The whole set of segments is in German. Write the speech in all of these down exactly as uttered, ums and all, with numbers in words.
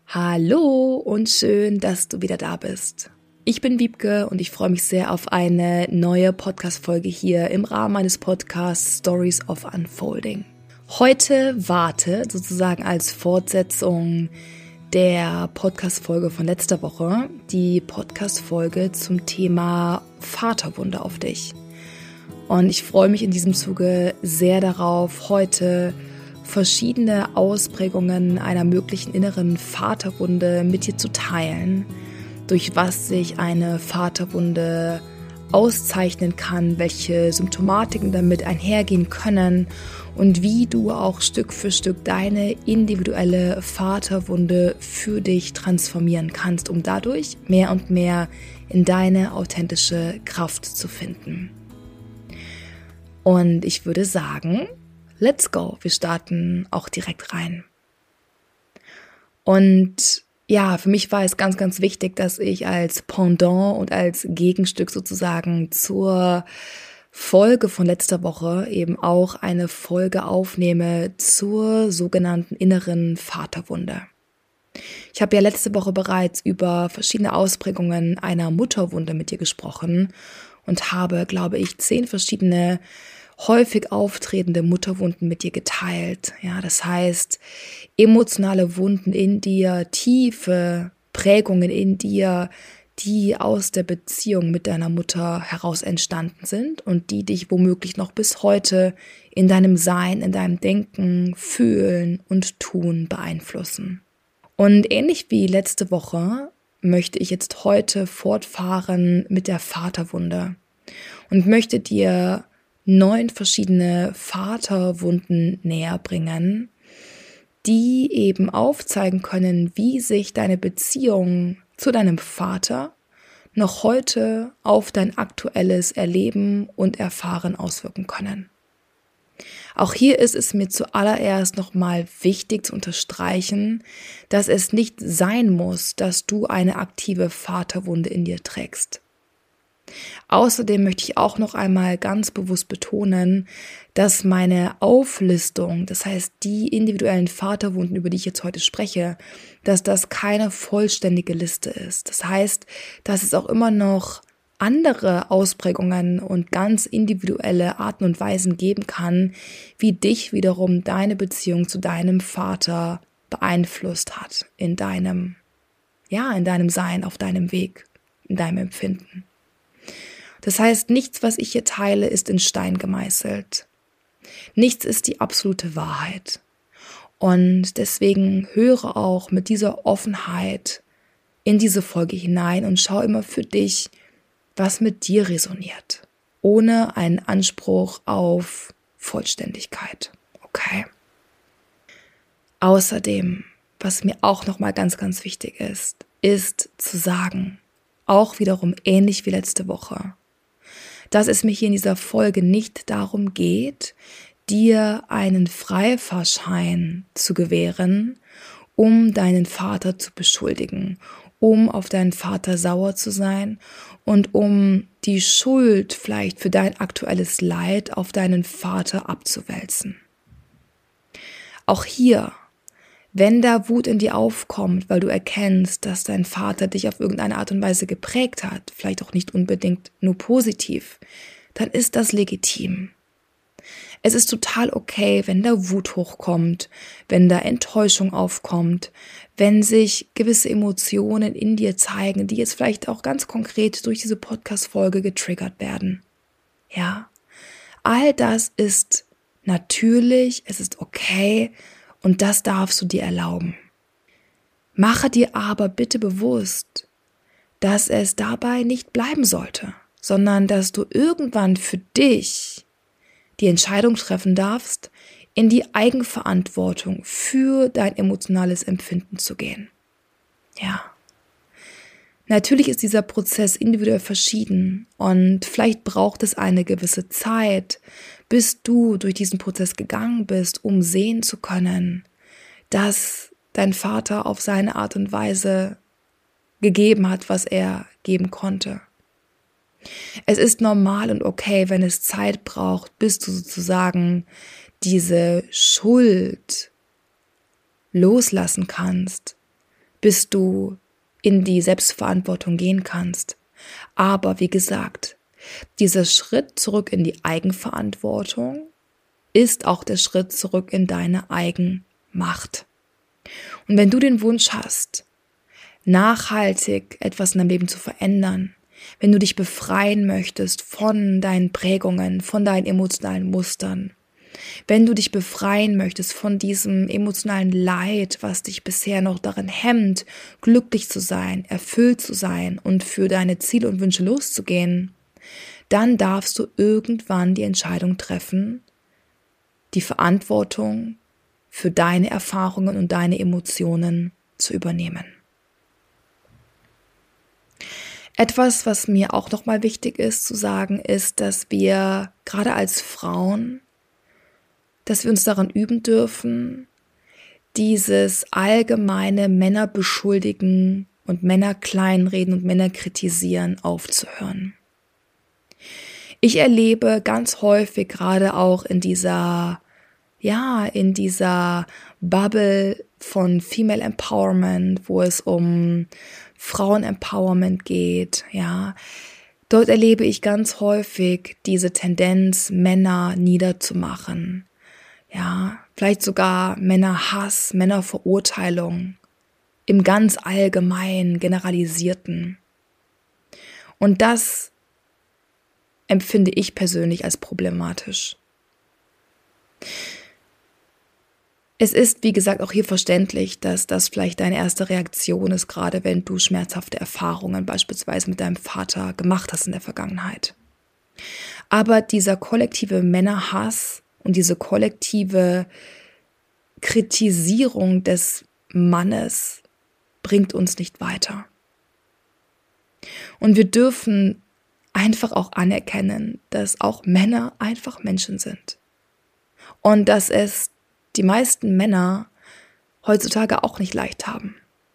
Hallo und schön, dass du wieder da bist. Ich bin Wiebke und ich freue mich sehr auf eine neue Podcast-Folge hier im Rahmen meines Podcasts Stories of Unfolding. Heute wartet sozusagen als Fortsetzung der Podcast-Folge von letzter Woche die Podcast-Folge zum Thema Vaterwunde auf dich. Und ich freue mich in diesem Zuge sehr darauf, heute verschiedene Ausprägungen einer möglichen inneren Vaterwunde mit dir zu teilen, durch was sich eine Vaterwunde auszeichnen kann, welche Symptomatiken damit einhergehen können und wie du auch Stück für Stück deine individuelle Vaterwunde für dich transformieren kannst, um dadurch mehr und mehr in deine authentische Kraft zu finden. Und ich würde sagen, let's go, wir starten auch direkt rein. Und ja, für mich war es ganz, ganz wichtig, dass ich als Pendant und als Gegenstück sozusagen zur Folge von letzter Woche eben auch eine Folge aufnehme zur sogenannten inneren Vaterwunde. Ich habe ja letzte Woche bereits über verschiedene Ausprägungen einer Mutterwunde mit dir gesprochen und habe, glaube ich, zehn verschiedene häufig auftretende Mutterwunden mit dir geteilt. Ja, das heißt, emotionale Wunden in dir, tiefe Prägungen in dir, die aus der Beziehung mit deiner Mutter heraus entstanden sind und die dich womöglich noch bis heute in deinem Sein, in deinem Denken, Fühlen und Tun beeinflussen. Und ähnlich wie letzte Woche möchte ich jetzt heute fortfahren mit der Vaterwunde und möchte dir neun verschiedene Vaterwunden näher bringen, die eben aufzeigen können, wie sich deine Beziehung zu deinem Vater noch heute auf dein aktuelles Erleben und Erfahren auswirken können. Auch hier ist es mir zuallererst nochmal wichtig zu unterstreichen, dass es nicht sein muss, dass du eine aktive Vaterwunde in dir trägst. Außerdem möchte ich auch noch einmal ganz bewusst betonen, dass meine Auflistung, das heißt die individuellen Vaterwunden, über die ich jetzt heute spreche, dass das keine vollständige Liste ist. Das heißt, dass es auch immer noch andere Ausprägungen und ganz individuelle Arten und Weisen geben kann, wie dich wiederum deine Beziehung zu deinem Vater beeinflusst hat in deinem, ja, in deinem Sein, auf deinem Weg, in deinem Empfinden. Das heißt, nichts, was ich hier teile, ist in Stein gemeißelt. Nichts ist die absolute Wahrheit. Und deswegen höre auch mit dieser Offenheit in diese Folge hinein und schau immer für dich, was mit dir resoniert, ohne einen Anspruch auf Vollständigkeit. Okay? Außerdem, was mir auch nochmal ganz, ganz wichtig ist, ist zu sagen, auch wiederum ähnlich wie letzte Woche, dass es mir hier in dieser Folge nicht darum geht, dir einen Freifahrschein zu gewähren, um deinen Vater zu beschuldigen, um auf deinen Vater sauer zu sein und um die Schuld vielleicht für dein aktuelles Leid auf deinen Vater abzuwälzen. Auch hier, wenn da Wut in dir aufkommt, weil du erkennst, dass dein Vater dich auf irgendeine Art und Weise geprägt hat, vielleicht auch nicht unbedingt nur positiv, dann ist das legitim. Es ist total okay, wenn da Wut hochkommt, wenn da Enttäuschung aufkommt, wenn sich gewisse Emotionen in dir zeigen, die jetzt vielleicht auch ganz konkret durch diese Podcast-Folge getriggert werden. Ja, all das ist natürlich, es ist okay, und das darfst du dir erlauben. Mache dir aber bitte bewusst, dass es dabei nicht bleiben sollte, sondern dass du irgendwann für dich die Entscheidung treffen darfst, in die Eigenverantwortung für dein emotionales Empfinden zu gehen. Ja. Natürlich ist dieser Prozess individuell verschieden und vielleicht braucht es eine gewisse Zeit, bis du durch diesen Prozess gegangen bist, um sehen zu können, dass dein Vater auf seine Art und Weise gegeben hat, was er geben konnte. Es ist normal und okay, wenn es Zeit braucht, bis du sozusagen diese Schuld loslassen kannst, bis du in die Selbstverantwortung gehen kannst. Aber wie gesagt, dieser Schritt zurück in die Eigenverantwortung ist auch der Schritt zurück in deine Eigenmacht. Und wenn du den Wunsch hast, nachhaltig etwas in deinem Leben zu verändern, wenn du dich befreien möchtest von deinen Prägungen, von deinen emotionalen Mustern, wenn du dich befreien möchtest von diesem emotionalen Leid, was dich bisher noch darin hemmt, glücklich zu sein, erfüllt zu sein und für deine Ziele und Wünsche loszugehen, dann darfst du irgendwann die Entscheidung treffen, die Verantwortung für deine Erfahrungen und deine Emotionen zu übernehmen. Etwas, was mir auch nochmal wichtig ist zu sagen, ist, dass wir gerade als Frauen, dass wir uns daran üben dürfen, dieses allgemeine Männer beschuldigen und Männer kleinreden und Männer kritisieren aufzuhören. Ich erlebe ganz häufig gerade auch in dieser, ja, in dieser Bubble von Female Empowerment, wo es um Frauen-Empowerment geht, ja. Dort erlebe ich ganz häufig diese Tendenz, Männer niederzumachen. Ja, vielleicht sogar Männerhass, Männerverurteilung im ganz allgemeinen, generalisierten. Und das empfinde ich persönlich als problematisch. Es ist, wie gesagt, auch hier verständlich, dass das vielleicht deine erste Reaktion ist, gerade wenn du schmerzhafte Erfahrungen beispielsweise mit deinem Vater gemacht hast in der Vergangenheit. Aber dieser kollektive Männerhass und diese kollektive Kritisierung des Mannes bringt uns nicht weiter. Und wir dürfen einfach auch anerkennen, dass auch Männer einfach Menschen sind. Und dass es die meisten Männer heutzutage auch nicht leicht haben.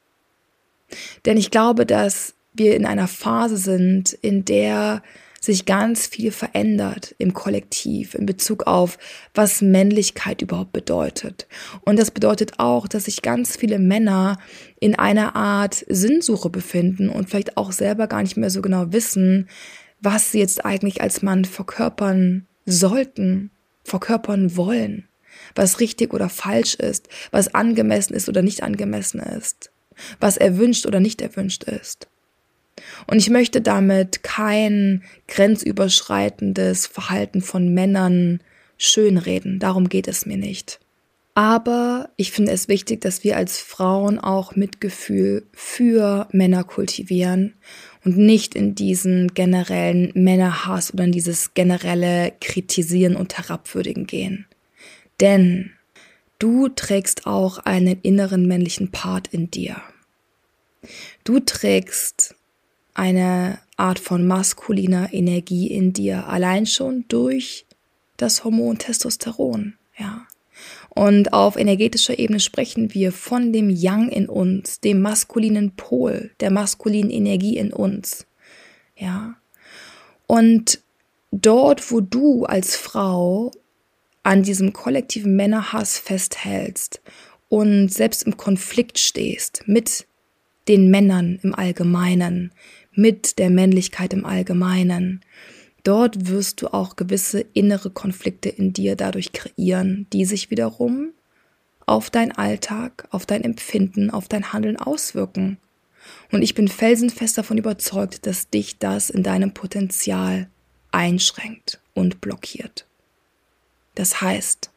Denn ich glaube, dass wir in einer Phase sind, in der sich ganz viel verändert im Kollektiv in Bezug auf, was Männlichkeit überhaupt bedeutet. Und das bedeutet auch, dass sich ganz viele Männer in einer Art Sinnsuche befinden und vielleicht auch selber gar nicht mehr so genau wissen, was sie jetzt eigentlich als Mann verkörpern sollten, verkörpern wollen, was richtig oder falsch ist, was angemessen ist oder nicht angemessen ist, was erwünscht oder nicht erwünscht ist. Und ich möchte damit kein grenzüberschreitendes Verhalten von Männern schönreden, darum geht es mir nicht. Aber ich finde es wichtig, dass wir als Frauen auch Mitgefühl für Männer kultivieren und nicht in diesen generellen Männerhass oder in dieses generelle Kritisieren und Herabwürdigen gehen. Denn du trägst auch einen inneren männlichen Part in dir. Du trägst eine Art von maskuliner Energie in dir, allein schon durch das Hormon Testosteron, ja. Und auf energetischer Ebene sprechen wir von dem Yang in uns, dem maskulinen Pol, der maskulinen Energie in uns, ja. Und dort, wo du als Frau an diesem kollektiven Männerhass festhältst und selbst im Konflikt stehst mit den Männern im Allgemeinen, mit der Männlichkeit im Allgemeinen, dort wirst du auch gewisse innere Konflikte in dir dadurch kreieren, die sich wiederum auf deinen Alltag, auf dein Empfinden, auf dein Handeln auswirken. Und ich bin felsenfest davon überzeugt, dass dich das in deinem Potenzial einschränkt und blockiert. Das heißt,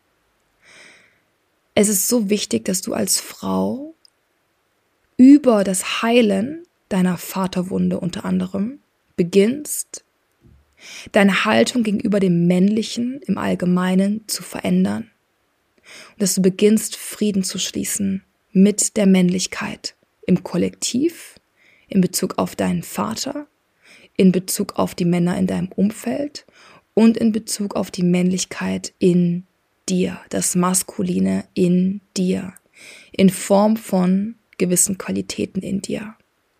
es ist so wichtig, dass du als Frau über das Heilen deiner Vaterwunde unter anderem beginnst, deine Haltung gegenüber dem Männlichen im Allgemeinen zu verändern und dass du beginnst, Frieden zu schließen mit der Männlichkeit im Kollektiv, in Bezug auf deinen Vater, in Bezug auf die Männer in deinem Umfeld und in Bezug auf die Männlichkeit in dir, das Maskuline in dir, in Form von gewissen Qualitäten in dir.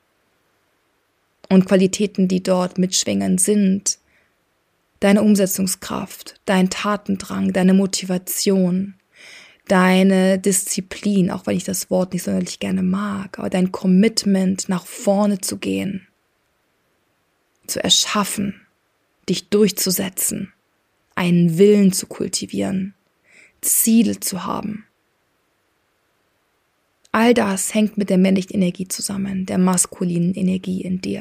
Und Qualitäten, die dort mitschwingen, sind deine Umsetzungskraft, dein Tatendrang, deine Motivation, deine Disziplin, auch wenn ich das Wort nicht sonderlich gerne mag, aber dein Commitment, nach vorne zu gehen, zu erschaffen, dich durchzusetzen, einen Willen zu kultivieren, Ziele zu haben. All das hängt mit der männlichen Energie zusammen, der maskulinen Energie in dir.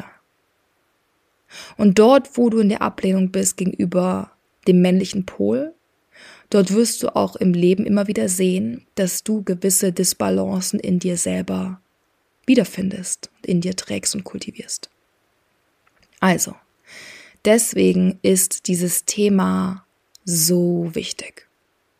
Und dort, wo du in der Ablehnung bist gegenüber dem männlichen Pol, dort wirst du auch im Leben immer wieder sehen, dass du gewisse Disbalancen in dir selber wiederfindest, in dir trägst und kultivierst. Also, deswegen ist dieses Thema so wichtig.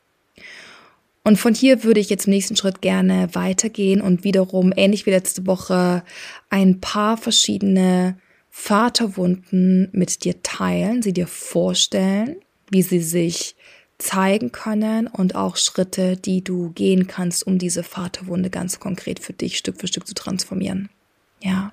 Und von hier würde ich jetzt im nächsten Schritt gerne weitergehen und wiederum, ähnlich wie letzte Woche, ein paar verschiedene Vaterwunden mit dir teilen, sie dir vorstellen, wie sie sich zeigen können und auch Schritte, die du gehen kannst, um diese Vaterwunde ganz konkret für dich Stück für Stück zu transformieren. Ja.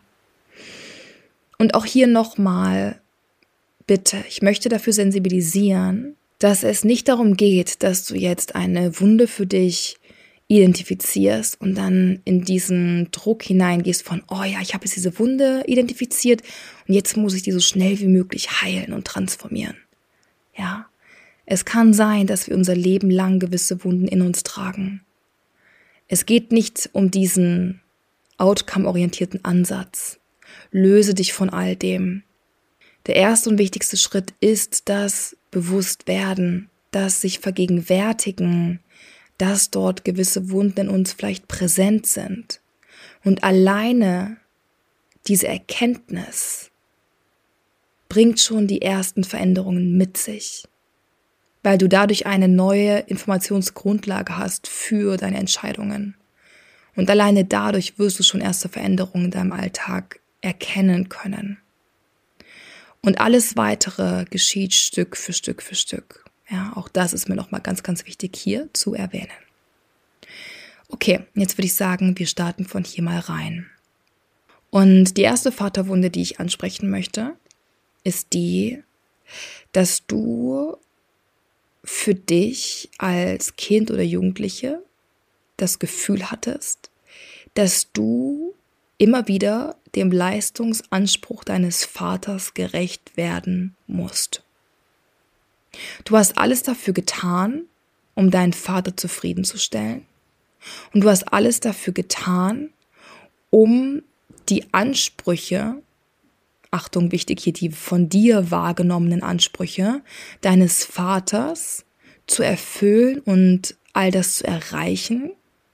Und auch hier nochmal, bitte, ich möchte dafür sensibilisieren, dass es nicht darum geht, dass du jetzt eine Wunde für dich identifizierst und dann in diesen Druck hineingehst von, oh ja, ich habe jetzt diese Wunde identifiziert und jetzt muss ich die so schnell wie möglich heilen und transformieren. Ja, es kann sein, dass wir unser Leben lang gewisse Wunden in uns tragen. Es geht nicht um diesen outcome-orientierten Ansatz. Löse dich von all dem. Der erste und wichtigste Schritt ist das Bewusstwerden, das sich vergegenwärtigen, dass dort gewisse Wunden in uns vielleicht präsent sind. Und alleine diese Erkenntnis bringt schon die ersten Veränderungen mit sich, weil du dadurch eine neue Informationsgrundlage hast für deine Entscheidungen. Und alleine dadurch wirst du schon erste Veränderungen in deinem Alltag erkennen können. Und alles Weitere geschieht Stück für Stück für Stück. Ja, auch das ist mir nochmal ganz, ganz wichtig hier zu erwähnen. Okay, jetzt würde ich sagen, wir starten von hier mal rein. Und die erste Vaterwunde, die ich ansprechen möchte, ist die, dass du für dich als Kind oder Jugendliche das Gefühl hattest, dass du immer wieder dem Leistungsanspruch deines Vaters gerecht werden musst. Du hast alles dafür getan, um deinen Vater zufriedenzustellen. Und du hast alles dafür getan, um die Ansprüche, Achtung, wichtig hier, die von dir wahrgenommenen Ansprüche deines Vaters zu erfüllen und all das zu erreichen,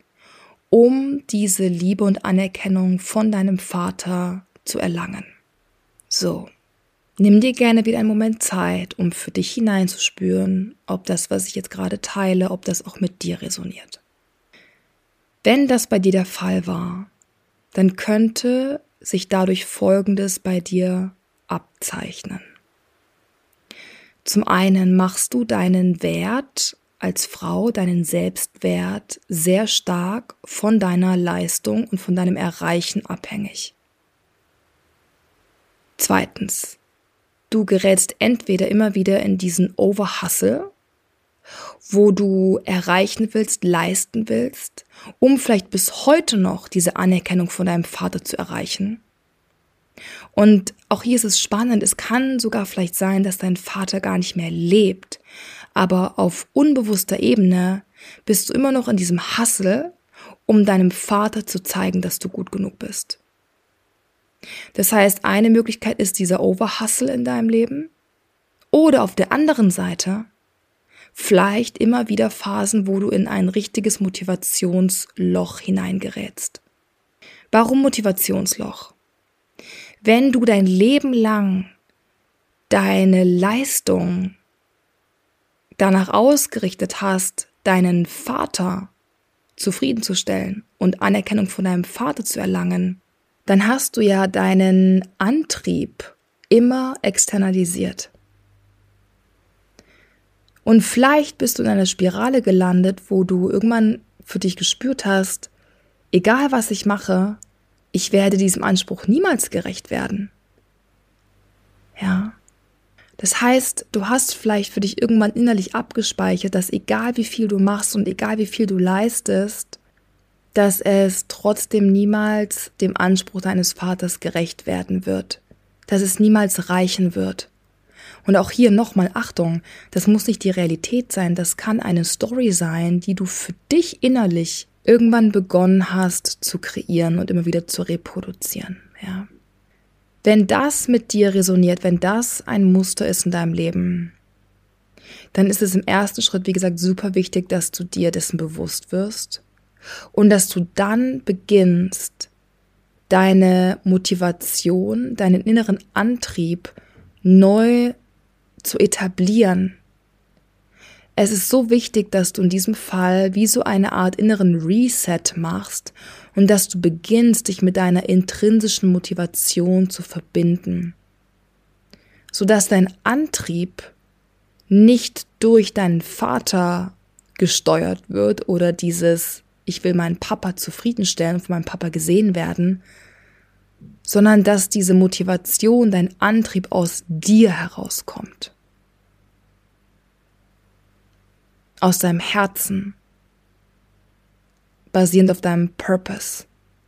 um diese Liebe und Anerkennung von deinem Vater zu erlangen. So, nimm dir gerne wieder einen Moment Zeit, um für dich hineinzuspüren, ob das, was ich jetzt gerade teile, ob das auch mit dir resoniert. Wenn das bei dir der Fall war, dann könnte sich dadurch Folgendes bei dir abzeichnen. Zum einen machst du deinen Wert als Frau, deinen Selbstwert sehr stark von deiner Leistung und von deinem Erreichen abhängig. Zweitens, du gerätst entweder immer wieder in diesen Overhustle, wo du erreichen willst, leisten willst, um vielleicht bis heute noch diese Anerkennung von deinem Vater zu erreichen. Und auch hier ist es spannend, es kann sogar vielleicht sein, dass dein Vater gar nicht mehr lebt, aber auf unbewusster Ebene bist du immer noch in diesem Hustle, um deinem Vater zu zeigen, dass du gut genug bist. Das heißt, eine Möglichkeit ist dieser Overhustle in deinem Leben oder auf der anderen Seite vielleicht immer wieder Phasen, wo du in ein richtiges Motivationsloch hineingerätst. Warum Motivationsloch? Wenn du dein Leben lang deine Leistung danach ausgerichtet hast, deinen Vater zufriedenzustellen und Anerkennung von deinem Vater zu erlangen, dann hast du ja deinen Antrieb immer externalisiert. Und vielleicht bist du in einer Spirale gelandet, wo du irgendwann für dich gespürt hast, egal was ich mache, ich werde diesem Anspruch niemals gerecht werden. Ja. Das heißt, du hast vielleicht für dich irgendwann innerlich abgespeichert, dass egal wie viel du machst und egal wie viel du leistest, dass es trotzdem niemals dem Anspruch deines Vaters gerecht werden wird, dass es niemals reichen wird. Und auch hier nochmal Achtung, das muss nicht die Realität sein, das kann eine Story sein, die du für dich innerlich irgendwann begonnen hast zu kreieren und immer wieder zu reproduzieren. Ja. Wenn das mit dir resoniert, wenn das ein Muster ist in deinem Leben, dann ist es im ersten Schritt, wie gesagt, super wichtig, dass du dir dessen bewusst wirst und dass du dann beginnst, deine Motivation, deinen inneren Antrieb neu zu etablieren. Es ist so wichtig, dass du in diesem Fall wie so eine Art inneren Reset machst und dass du beginnst, dich mit deiner intrinsischen Motivation zu verbinden, sodass dein Antrieb nicht durch deinen Vater gesteuert wird oder dieses ich will meinen Papa zufriedenstellen und von meinem Papa gesehen werden, sondern dass diese Motivation, dein Antrieb aus dir herauskommt. Aus deinem Herzen, basierend auf deinem Purpose.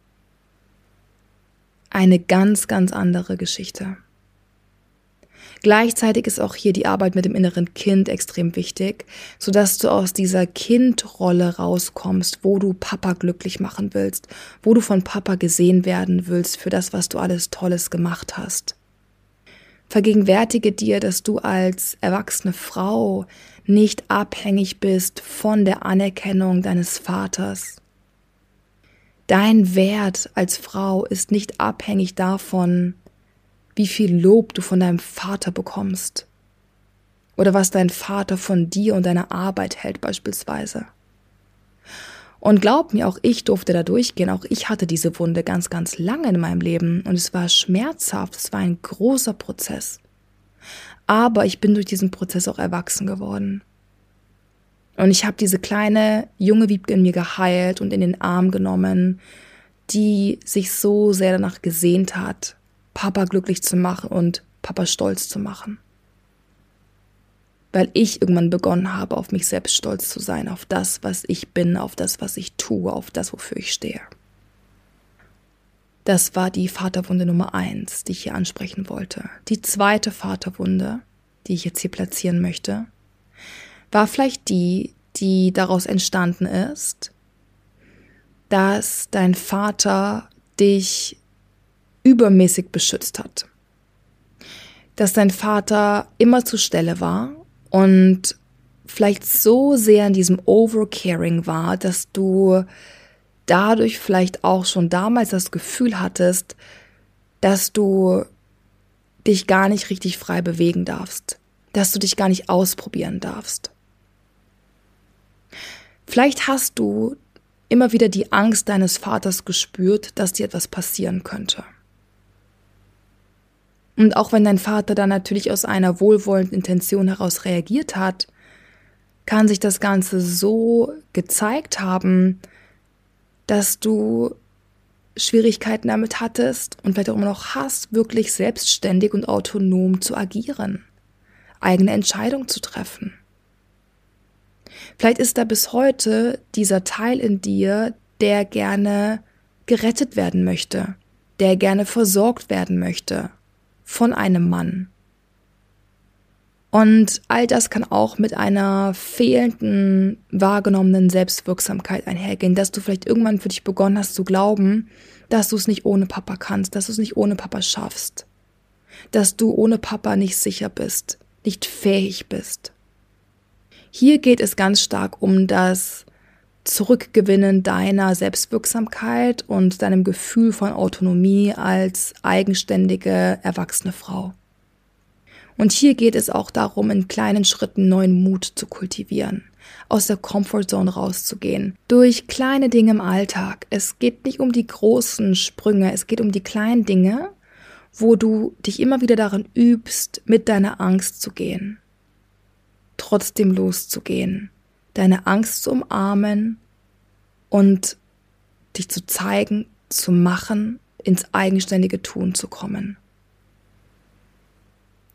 Eine ganz, ganz andere Geschichte. Gleichzeitig ist auch hier die Arbeit mit dem inneren Kind extrem wichtig, sodass du aus dieser Kindrolle rauskommst, wo du Papa glücklich machen willst, wo du von Papa gesehen werden willst für das, was du alles Tolles gemacht hast. Vergegenwärtige dir, dass du als erwachsene Frau nicht abhängig bist von der Anerkennung deines Vaters. Dein Wert als Frau ist nicht abhängig davon, wie viel Lob du von deinem Vater bekommst oder was dein Vater von dir und deiner Arbeit hält beispielsweise. Und glaub mir, auch ich durfte da durchgehen, auch ich hatte diese Wunde ganz, ganz lange in meinem Leben und es war schmerzhaft, es war ein großer Prozess. Aber ich bin durch diesen Prozess auch erwachsen geworden. Und ich habe diese kleine junge Wiebke in mir geheilt und in den Arm genommen, die sich so sehr danach gesehnt hat, Papa glücklich zu machen und Papa stolz zu machen. Weil ich irgendwann begonnen habe, auf mich selbst stolz zu sein, auf das, was ich bin, auf das, was ich tue, auf das, wofür ich stehe. Das war die Vaterwunde Nummer eins, die ich hier ansprechen wollte. Die zweite Vaterwunde, die ich jetzt hier platzieren möchte, war vielleicht die, die daraus entstanden ist, dass dein Vater dich übermäßig beschützt hat. Dass dein Vater immer zur Stelle war und vielleicht so sehr in diesem Overcaring war, dass du dadurch vielleicht auch schon damals das Gefühl hattest, dass du dich gar nicht richtig frei bewegen darfst, dass du dich gar nicht ausprobieren darfst. Vielleicht hast du immer wieder die Angst deines Vaters gespürt, dass dir etwas passieren könnte. Und auch wenn dein Vater dann natürlich aus einer wohlwollenden Intention heraus reagiert hat, kann sich das Ganze so gezeigt haben, dass du Schwierigkeiten damit hattest und vielleicht auch immer noch hast, wirklich selbstständig und autonom zu agieren, eigene Entscheidungen zu treffen. Vielleicht ist da bis heute dieser Teil in dir, der gerne gerettet werden möchte, der gerne versorgt werden möchte von einem Mann. Und all das kann auch mit einer fehlenden, wahrgenommenen Selbstwirksamkeit einhergehen, dass du vielleicht irgendwann für dich begonnen hast zu glauben, dass du es nicht ohne Papa kannst, dass du es nicht ohne Papa schaffst, dass du ohne Papa nicht sicher bist, nicht fähig bist. Hier geht es ganz stark um das Zurückgewinnen deiner Selbstwirksamkeit und deinem Gefühl von Autonomie als eigenständige, erwachsene Frau. Und hier geht es auch darum, in kleinen Schritten neuen Mut zu kultivieren, aus der Comfortzone rauszugehen, durch kleine Dinge im Alltag. Es geht nicht um die großen Sprünge, es geht um die kleinen Dinge, wo du dich immer wieder darin übst, mit deiner Angst zu gehen, trotzdem loszugehen, deine Angst zu umarmen und dich zu zeigen, zu machen, ins eigenständige Tun zu kommen.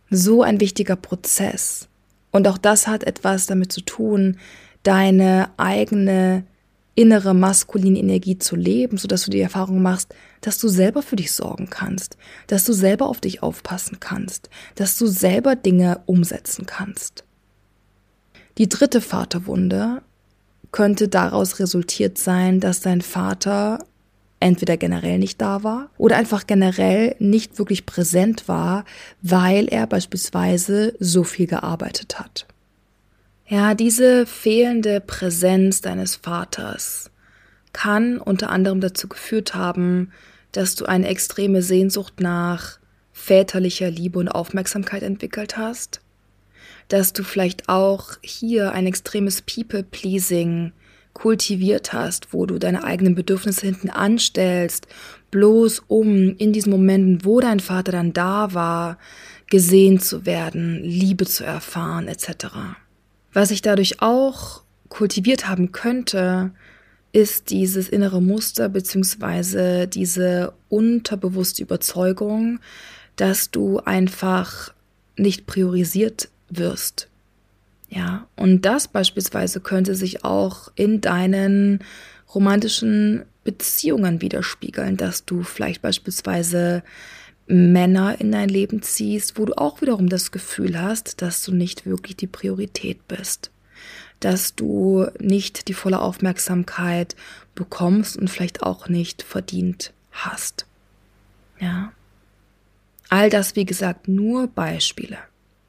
So ein wichtiger Prozess. Und auch das hat etwas damit zu tun, deine eigene innere maskuline Energie zu leben, sodass du die Erfahrung machst, dass du selber für dich sorgen kannst, dass du selber auf dich aufpassen kannst, dass du selber Dinge umsetzen kannst. Die dritte Vaterwunde könnte daraus resultiert sein, dass dein Vater entweder generell nicht da war oder einfach generell nicht wirklich präsent war, weil er beispielsweise so viel gearbeitet hat. Ja, diese fehlende Präsenz deines Vaters kann unter anderem dazu geführt haben, dass du eine extreme Sehnsucht nach väterlicher Liebe und Aufmerksamkeit entwickelt hast, dass du vielleicht auch hier ein extremes People-Pleasing kultiviert hast, wo du deine eigenen Bedürfnisse hinten anstellst, bloß um in diesen Momenten, wo dein Vater dann da war, gesehen zu werden, Liebe zu erfahren et cetera. Was ich dadurch auch kultiviert haben könnte, ist dieses innere Muster bzw. diese unterbewusste Überzeugung, dass du einfach nicht priorisiert wirst. Ja, und das beispielsweise könnte sich auch in deinen romantischen Beziehungen widerspiegeln, dass du vielleicht beispielsweise Männer in dein Leben ziehst, wo du auch wiederum das Gefühl hast, dass du nicht wirklich die Priorität bist, dass du nicht die volle Aufmerksamkeit bekommst und vielleicht auch nicht verdient hast. Ja, all das, wie gesagt, nur Beispiele.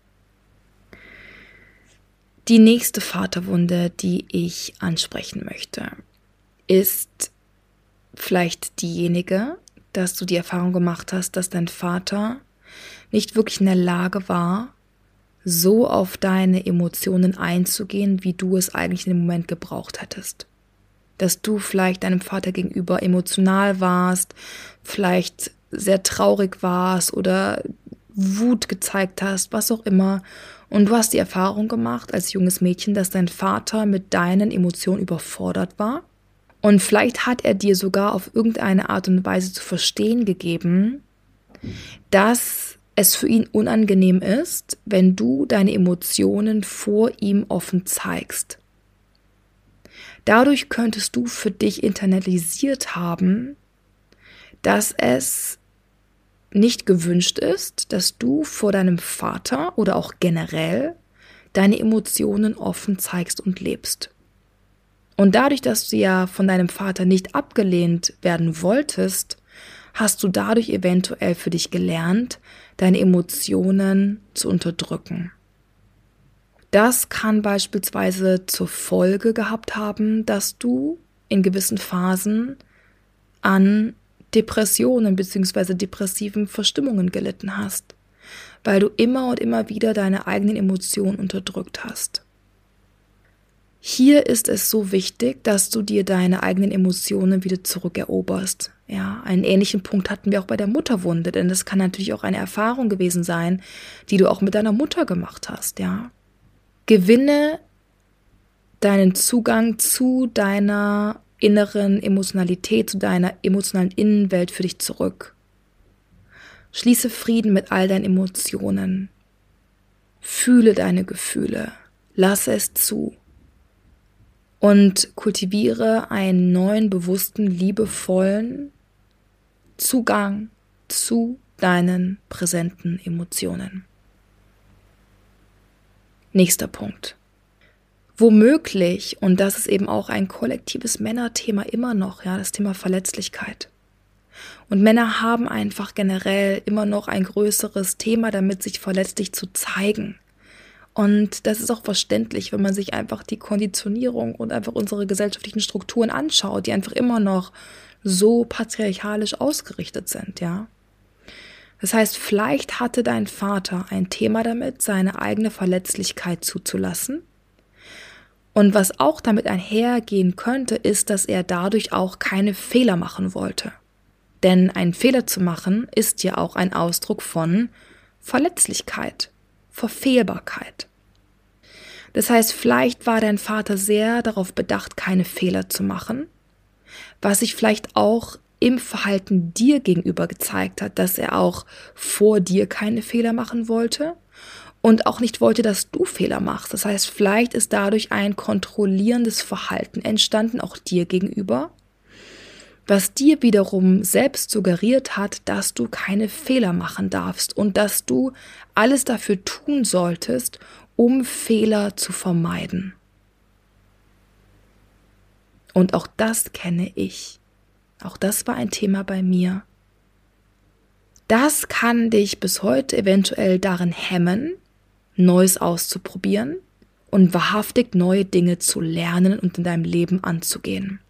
Die nächste Vaterwunde, die ich ansprechen möchte, ist vielleicht diejenige, dass du die Erfahrung gemacht hast, dass dein Vater nicht wirklich in der Lage war, so auf deine Emotionen einzugehen, wie du es eigentlich in dem Moment gebraucht hättest. Dass du vielleicht deinem Vater gegenüber emotional warst, vielleicht sehr traurig warst oder Wut gezeigt hast, was auch immer. Und du hast die Erfahrung gemacht als junges Mädchen, dass dein Vater mit deinen Emotionen überfordert war. Und vielleicht hat er dir sogar auf irgendeine Art und Weise zu verstehen gegeben, dass es für ihn unangenehm ist, wenn du deine Emotionen vor ihm offen zeigst. Dadurch könntest du für dich internalisiert haben, dass es nicht gewünscht ist, dass du vor deinem Vater oder auch generell deine Emotionen offen zeigst und lebst. Und dadurch, dass du ja von deinem Vater nicht abgelehnt werden wolltest, hast du dadurch eventuell für dich gelernt, deine Emotionen zu unterdrücken. Das kann beispielsweise zur Folge gehabt haben, dass du in gewissen Phasen an Depressionen bzw. depressiven Verstimmungen gelitten hast, weil du immer und immer wieder deine eigenen Emotionen unterdrückt hast. Hier ist es so wichtig, dass du dir deine eigenen Emotionen wieder zurückeroberst. Ja, einen ähnlichen Punkt hatten wir auch bei der Mutterwunde, denn das kann natürlich auch eine Erfahrung gewesen sein, die du auch mit deiner Mutter gemacht hast. Ja, gewinne deinen Zugang zu deiner inneren Emotionalität, zu deiner emotionalen Innenwelt für dich zurück. Schließe Frieden mit all deinen Emotionen. Fühle deine Gefühle. Lasse es zu. Und kultiviere einen neuen, bewussten, liebevollen Zugang zu deinen präsenten Emotionen. Nächster Punkt. Womöglich, und das ist eben auch ein kollektives Männerthema immer noch, ja, das Thema Verletzlichkeit. Und Männer haben einfach generell immer noch ein größeres Thema damit, sich verletzlich zu zeigen. Und das ist auch verständlich, wenn man sich einfach die Konditionierung und einfach unsere gesellschaftlichen Strukturen anschaut, die einfach immer noch so patriarchalisch ausgerichtet sind, ja. Das heißt, vielleicht hatte dein Vater ein Thema damit, seine eigene Verletzlichkeit zuzulassen. Und was auch damit einhergehen könnte, ist, dass er dadurch auch keine Fehler machen wollte. Denn einen Fehler zu machen, ist ja auch ein Ausdruck von Verletzlichkeit, Verfehlbarkeit. Das heißt, vielleicht war dein Vater sehr darauf bedacht, keine Fehler zu machen, was sich vielleicht auch im Verhalten dir gegenüber gezeigt hat, dass er auch vor dir keine Fehler machen wollte und auch nicht wollte, dass du Fehler machst. Das heißt, vielleicht ist dadurch ein kontrollierendes Verhalten entstanden, auch dir gegenüber, was dir wiederum selbst suggeriert hat, dass du keine Fehler machen darfst und dass du alles dafür tun solltest, um Fehler zu vermeiden. Und auch das kenne ich. Auch das war ein Thema bei mir. Das kann dich bis heute eventuell darin hemmen, Neues auszuprobieren und wahrhaftig neue Dinge zu lernen und in deinem Leben anzugehen.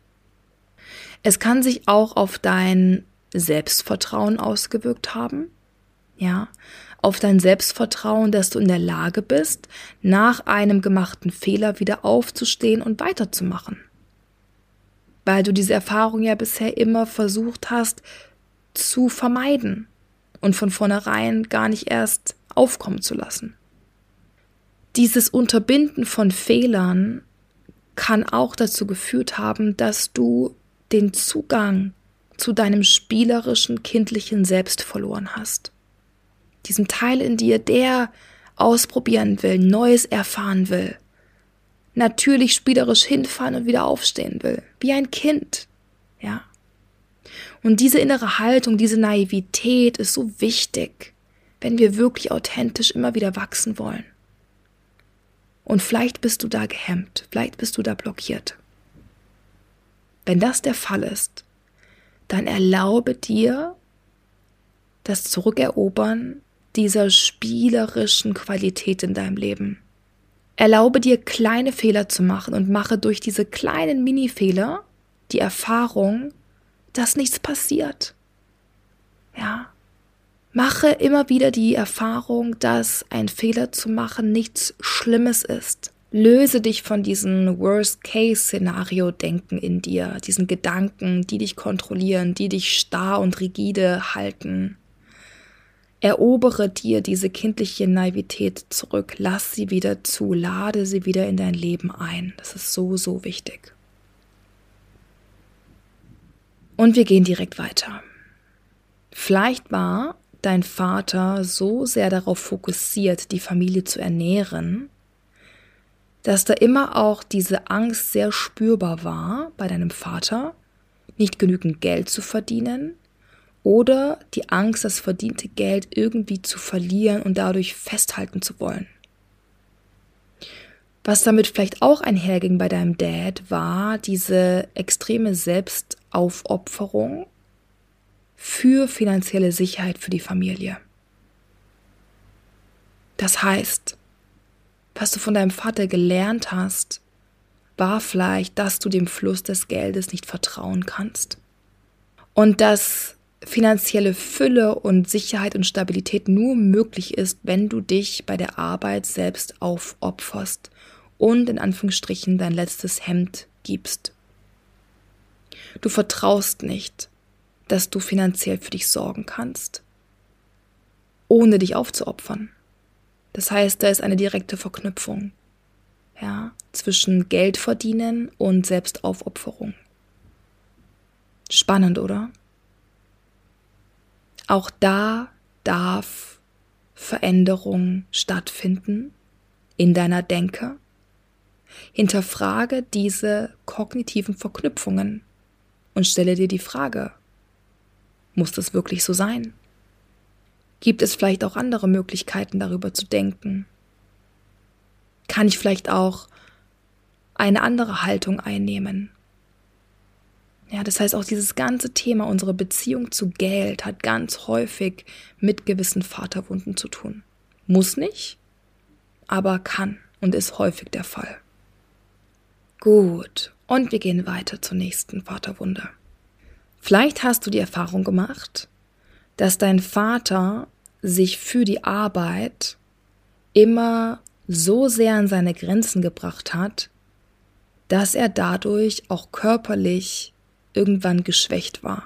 Es kann sich auch auf dein Selbstvertrauen ausgewirkt haben, ja, auf dein Selbstvertrauen, dass du in der Lage bist, nach einem gemachten Fehler wieder aufzustehen und weiterzumachen. Weil du diese Erfahrung ja bisher immer versucht hast zu vermeiden und von vornherein gar nicht erst aufkommen zu lassen. Dieses Unterbinden von Fehlern kann auch dazu geführt haben, dass du den Zugang zu deinem spielerischen, kindlichen Selbst verloren hast. Diesem Teil in dir, der ausprobieren will, Neues erfahren will, natürlich spielerisch hinfallen und wieder aufstehen will, wie ein Kind, ja. Und diese innere Haltung, diese Naivität ist so wichtig, wenn wir wirklich authentisch immer wieder wachsen wollen. Und vielleicht bist du da gehemmt, vielleicht bist du da blockiert. Wenn das der Fall ist, dann erlaube dir das Zurückerobern dieser spielerischen Qualität in deinem Leben. Erlaube dir, kleine Fehler zu machen und mache durch diese kleinen Mini-Fehler die Erfahrung, dass nichts passiert. Ja. Mache immer wieder die Erfahrung, dass ein Fehler zu machen nichts Schlimmes ist. Löse dich von diesem Worst-Case-Szenario-Denken in dir, diesen Gedanken, die dich kontrollieren, die dich starr und rigide halten. Erobere dir diese kindliche Naivität zurück, lass sie wieder zu, lade sie wieder in dein Leben ein. Das ist so, so wichtig. Und wir gehen direkt weiter. Vielleicht war dein Vater so sehr darauf fokussiert, die Familie zu ernähren, dass da immer auch diese Angst sehr spürbar war bei deinem Vater, nicht genügend Geld zu verdienen oder die Angst, das verdiente Geld irgendwie zu verlieren und dadurch festhalten zu wollen. Was damit vielleicht auch einherging bei deinem Dad, war diese extreme Selbstaufopferung für finanzielle Sicherheit für die Familie. Das heißt, was du von deinem Vater gelernt hast, war vielleicht, dass du dem Fluss des Geldes nicht vertrauen kannst und dass finanzielle Fülle und Sicherheit und Stabilität nur möglich ist, wenn du dich bei der Arbeit selbst aufopferst und in Anführungsstrichen dein letztes Hemd gibst. Du vertraust nicht, dass du finanziell für dich sorgen kannst, ohne dich aufzuopfern. Das heißt, da ist eine direkte Verknüpfung, ja, zwischen Geld verdienen und Selbstaufopferung. Spannend, oder? Auch da darf Veränderung stattfinden in deiner Denke. Hinterfrage diese kognitiven Verknüpfungen und stelle dir die Frage, muss das wirklich so sein? Gibt es vielleicht auch andere Möglichkeiten, darüber zu denken? Kann ich vielleicht auch eine andere Haltung einnehmen? Ja, das heißt, auch dieses ganze Thema, unsere Beziehung zu Geld, hat ganz häufig mit gewissen Vaterwunden zu tun. Muss nicht, aber kann und ist häufig der Fall. Gut, und wir gehen weiter zur nächsten Vaterwunde. Vielleicht hast du die Erfahrung gemacht, dass dein Vater sich für die Arbeit immer so sehr an seine Grenzen gebracht hat, dass er dadurch auch körperlich irgendwann geschwächt war.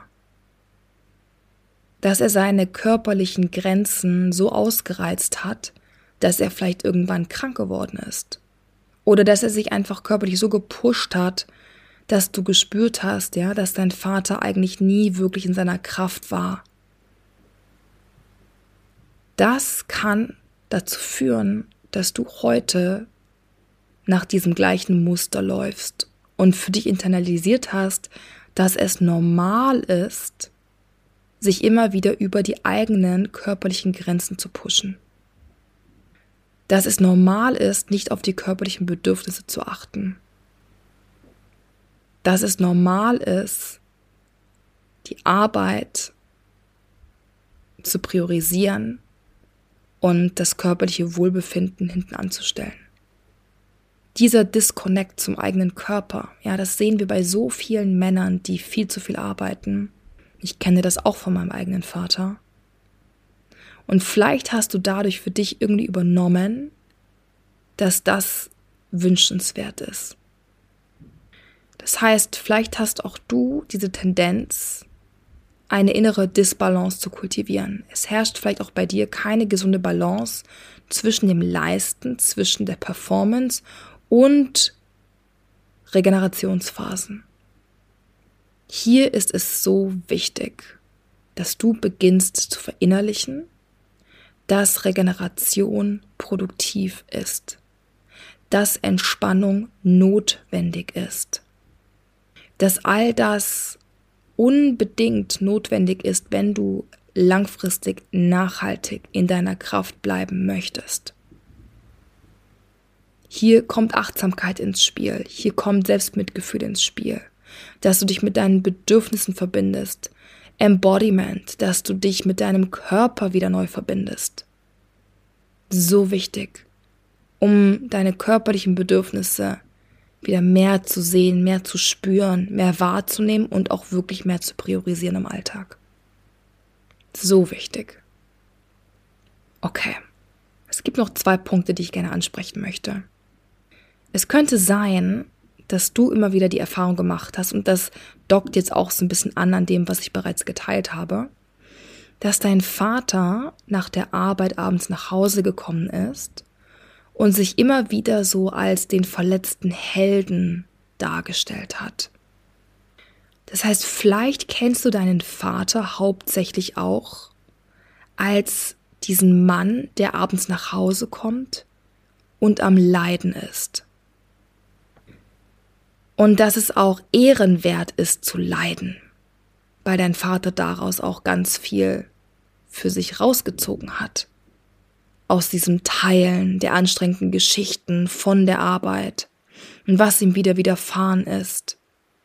Dass er seine körperlichen Grenzen so ausgereizt hat, dass er vielleicht irgendwann krank geworden ist. Oder dass er sich einfach körperlich so gepusht hat, dass du gespürt hast, ja, dass dein Vater eigentlich nie wirklich in seiner Kraft war. Das kann dazu führen, dass du heute nach diesem gleichen Muster läufst und für dich internalisiert hast, dass es normal ist, sich immer wieder über die eigenen körperlichen Grenzen zu pushen. Dass es normal ist, nicht auf die körperlichen Bedürfnisse zu achten. Dass es normal ist, die Arbeit zu priorisieren und das körperliche Wohlbefinden hinten anzustellen. Dieser Disconnect zum eigenen Körper, ja, das sehen wir bei so vielen Männern, die viel zu viel arbeiten. Ich kenne das auch von meinem eigenen Vater. Und vielleicht hast du dadurch für dich irgendwie übernommen, dass das wünschenswert ist. Das heißt, vielleicht hast auch du diese Tendenz, eine innere Disbalance zu kultivieren. Es herrscht vielleicht auch bei dir keine gesunde Balance zwischen dem Leisten, zwischen der Performance und Regenerationsphasen. Hier ist es so wichtig, dass du beginnst zu verinnerlichen, dass Regeneration produktiv ist, dass Entspannung notwendig ist, dass all das unbedingt notwendig ist, wenn du langfristig nachhaltig in deiner Kraft bleiben möchtest. Hier kommt Achtsamkeit ins Spiel, hier kommt Selbstmitgefühl ins Spiel, dass du dich mit deinen Bedürfnissen verbindest, Embodiment, dass du dich mit deinem Körper wieder neu verbindest. So wichtig, um deine körperlichen Bedürfnisse wieder mehr zu sehen, mehr zu spüren, mehr wahrzunehmen und auch wirklich mehr zu priorisieren im Alltag. So wichtig. Okay, es gibt noch zwei Punkte, die ich gerne ansprechen möchte. Es könnte sein, dass du immer wieder die Erfahrung gemacht hast, und das dockt jetzt auch so ein bisschen an an dem, was ich bereits geteilt habe, dass dein Vater nach der Arbeit abends nach Hause gekommen ist und sich immer wieder so als den verletzten Helden dargestellt hat. Das heißt, vielleicht kennst du deinen Vater hauptsächlich auch als diesen Mann, der abends nach Hause kommt und am Leiden ist. Und dass es auch ehrenwert ist zu leiden, weil dein Vater daraus auch ganz viel für sich rausgezogen hat. Aus diesem Teilen der anstrengenden Geschichten von der Arbeit und was ihm wieder widerfahren ist.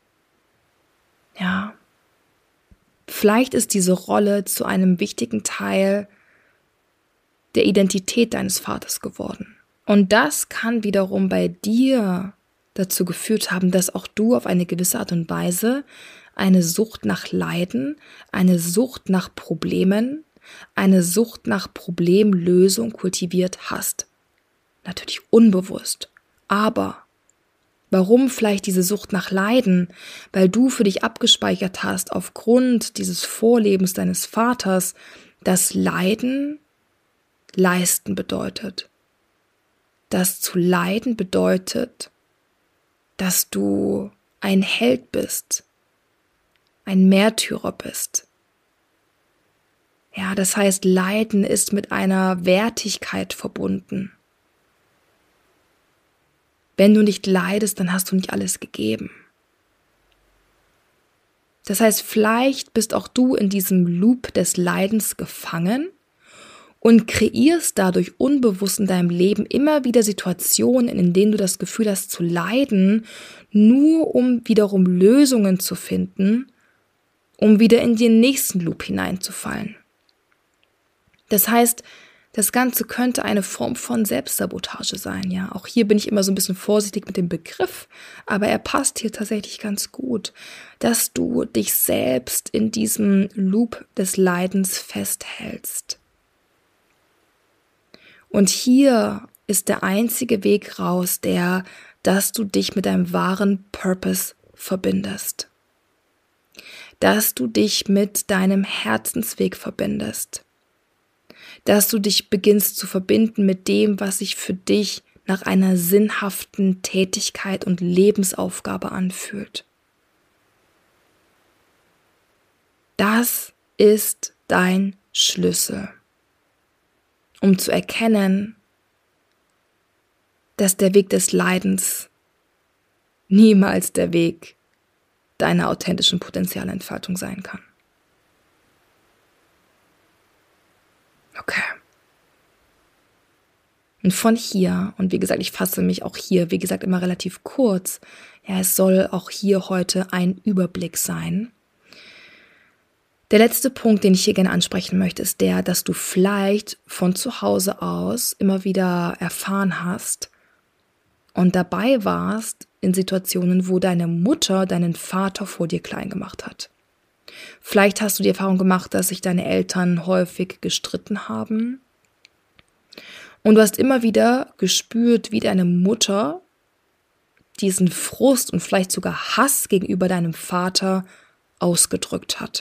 Ja, vielleicht ist diese Rolle zu einem wichtigen Teil der Identität deines Vaters geworden. Und das kann wiederum bei dir dazu geführt haben, dass auch du auf eine gewisse Art und Weise eine Sucht nach Leiden, eine Sucht nach Problemen, eine Sucht nach Problemlösung kultiviert hast. Natürlich unbewusst, aber warum vielleicht diese Sucht nach Leiden? Weil du für dich abgespeichert hast, aufgrund dieses Vorlebens deines Vaters, dass Leiden leisten bedeutet. Dass zu leiden bedeutet, dass du ein Held bist, ein Märtyrer bist. Ja, das heißt, Leiden ist mit einer Wertigkeit verbunden. Wenn du nicht leidest, dann hast du nicht alles gegeben. Das heißt, vielleicht bist auch du in diesem Loop des Leidens gefangen und kreierst dadurch unbewusst in deinem Leben immer wieder Situationen, in denen du das Gefühl hast zu leiden, nur um wiederum Lösungen zu finden, um wieder in den nächsten Loop hineinzufallen. Das heißt, das Ganze könnte eine Form von Selbstsabotage sein, ja. Auch hier bin ich immer so ein bisschen vorsichtig mit dem Begriff, aber er passt hier tatsächlich ganz gut, dass du dich selbst in diesem Loop des Leidens festhältst. Und hier ist der einzige Weg raus, der, dass du dich mit deinem wahren Purpose verbindest. Dass du dich mit deinem Herzensweg verbindest. Dass du dich beginnst zu verbinden mit dem, was sich für dich nach einer sinnhaften Tätigkeit und Lebensaufgabe anfühlt. Das ist dein Schlüssel. um zu erkennen, dass der Weg des Leidens niemals der Weg deiner authentischen Potenzialentfaltung sein kann. Okay. Und von hier, und wie gesagt, ich fasse mich auch hier, wie gesagt, immer relativ kurz, ja, es soll auch hier heute ein Überblick sein. Der letzte Punkt, den ich hier gerne ansprechen möchte, ist der, dass du vielleicht von zu Hause aus immer wieder erfahren hast und dabei warst in Situationen, wo deine Mutter deinen Vater vor dir klein gemacht hat. Vielleicht hast du die Erfahrung gemacht, dass sich deine Eltern häufig gestritten haben. Und du hast immer wieder gespürt, wie deine Mutter diesen Frust und vielleicht sogar Hass gegenüber deinem Vater ausgedrückt hat.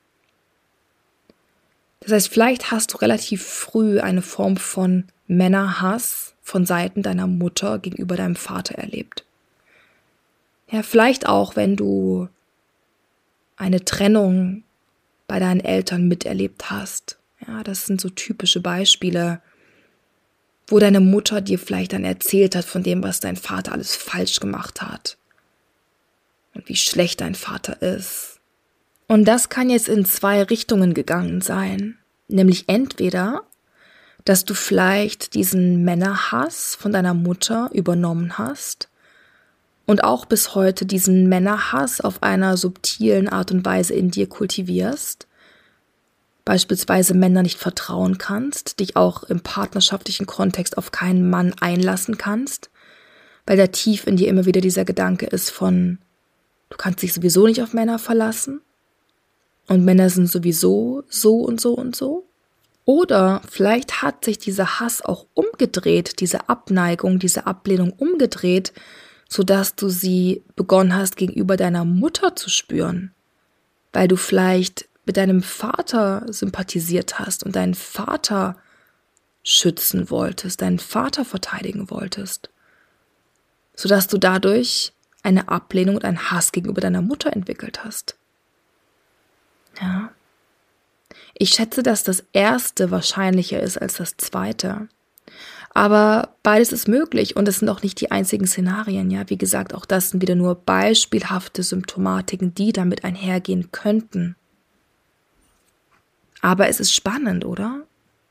Das heißt, vielleicht hast du relativ früh eine Form von Männerhass von Seiten deiner Mutter gegenüber deinem Vater erlebt. Ja, vielleicht auch, wenn du eine Trennung bei deinen Eltern miterlebt hast. Ja, das sind so typische Beispiele, wo deine Mutter dir vielleicht dann erzählt hat von dem, was dein Vater alles falsch gemacht hat und wie schlecht dein Vater ist. Und das kann jetzt in zwei Richtungen gegangen sein, nämlich entweder, dass du vielleicht diesen Männerhass von deiner Mutter übernommen hast und auch bis heute diesen Männerhass auf einer subtilen Art und Weise in dir kultivierst, beispielsweise Männern nicht vertrauen kannst, dich auch im partnerschaftlichen Kontext auf keinen Mann einlassen kannst, weil da tief in dir immer wieder dieser Gedanke ist von, du kannst dich sowieso nicht auf Männer verlassen und Männer sind sowieso so und so und so. Oder vielleicht hat sich dieser Hass auch umgedreht, diese Abneigung, diese Ablehnung umgedreht, sodass du sie begonnen hast, gegenüber deiner Mutter zu spüren, weil du vielleicht mit deinem Vater sympathisiert hast und deinen Vater schützen wolltest, deinen Vater verteidigen wolltest, sodass du dadurch eine Ablehnung und einen Hass gegenüber deiner Mutter entwickelt hast. Ja. Ich schätze, dass das Erste wahrscheinlicher ist als das Zweite. Aber beides ist möglich und es sind auch nicht die einzigen Szenarien. Ja, wie gesagt, auch das sind wieder nur beispielhafte Symptomatiken, die damit einhergehen könnten. Aber es ist spannend, oder?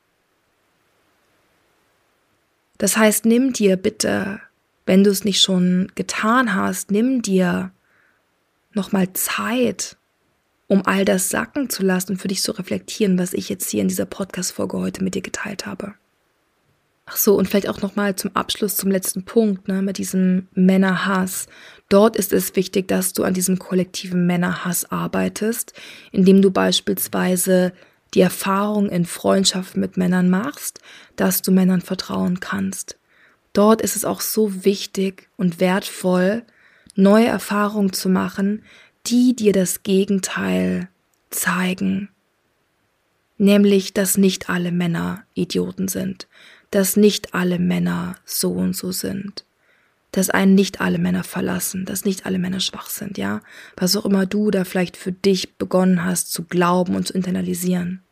Das heißt, nimm dir bitte, wenn du es nicht schon getan hast, nimm dir nochmal Zeit, um all das sacken zu lassen und für dich zu reflektieren, was ich jetzt hier in dieser Podcast-Folge heute mit dir geteilt habe. Ach so, und vielleicht auch nochmal zum Abschluss, zum letzten Punkt, ne, mit diesem Männerhass. Dort ist es wichtig, dass du an diesem kollektiven Männerhass arbeitest, indem du beispielsweise die Erfahrung in Freundschaften mit Männern machst, dass du Männern vertrauen kannst. Dort ist es auch so wichtig und wertvoll, neue Erfahrungen zu machen, die dir das Gegenteil zeigen. Nämlich, dass nicht alle Männer Idioten sind, dass nicht alle Männer so und so sind, dass einen nicht alle Männer verlassen, dass nicht alle Männer schwach sind, ja? Was auch immer du da vielleicht für dich begonnen hast zu glauben und zu internalisieren.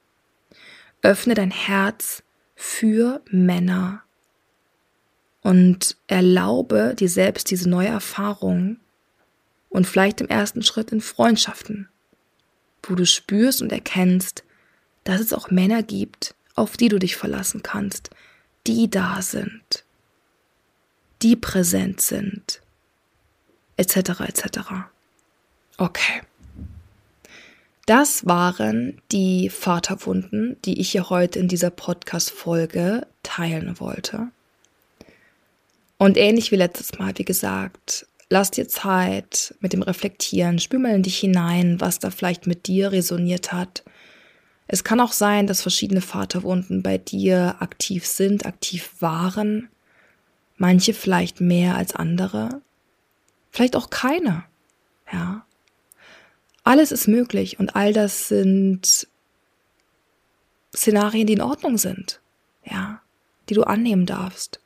Öffne dein Herz für Männer und erlaube dir selbst diese neue Erfahrung und vielleicht im ersten Schritt in Freundschaften, wo du spürst und erkennst, dass es auch Männer gibt, auf die du dich verlassen kannst, die da sind, die präsent sind, et cetera et cetera. Okay. Das waren die Vaterwunden, die ich hier heute in dieser Podcast-Folge teilen wollte. Und ähnlich wie letztes Mal, wie gesagt, lass dir Zeit mit dem Reflektieren, spür mal in dich hinein, was da vielleicht mit dir resoniert hat. Es kann auch sein, dass verschiedene Vaterwunden bei dir aktiv sind, aktiv waren. Manche vielleicht mehr als andere. Vielleicht auch keine. Ja. Alles ist möglich und all das sind Szenarien, die in Ordnung sind. Ja. Die du annehmen darfst.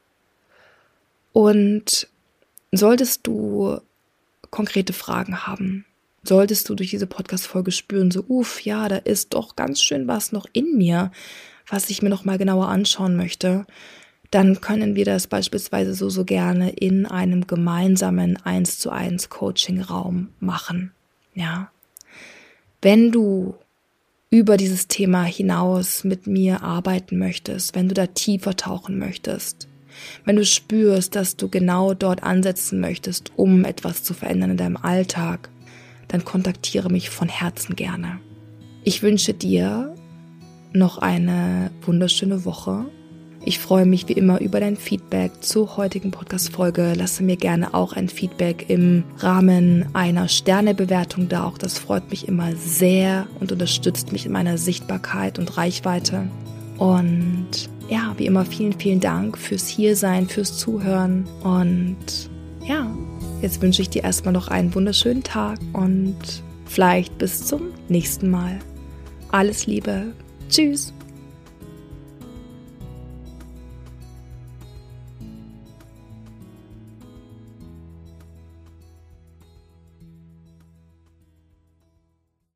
Und solltest du konkrete Fragen haben, solltest du durch diese Podcast-Folge spüren, so uff, ja, da ist doch ganz schön was noch in mir, was ich mir nochmal genauer anschauen möchte, dann können wir das beispielsweise so, so gerne in einem gemeinsamen eins zu eins Coaching-Raum machen. Ja. Wenn du über dieses Thema hinaus mit mir arbeiten möchtest, wenn du da tiefer tauchen möchtest, wenn du spürst, dass du genau dort ansetzen möchtest, um etwas zu verändern in deinem Alltag, dann kontaktiere mich von Herzen gerne. Ich wünsche dir noch eine wunderschöne Woche. Ich freue mich wie immer über dein Feedback zur heutigen Podcast-Folge. Lasse mir gerne auch ein Feedback im Rahmen einer Sternebewertung da. Auch das freut mich immer sehr und unterstützt mich in meiner Sichtbarkeit und Reichweite. Und ja, wie immer vielen, vielen Dank fürs Hiersein, fürs Zuhören. Und ja, jetzt wünsche ich dir erstmal noch einen wunderschönen Tag und vielleicht bis zum nächsten Mal. Alles Liebe. Tschüss.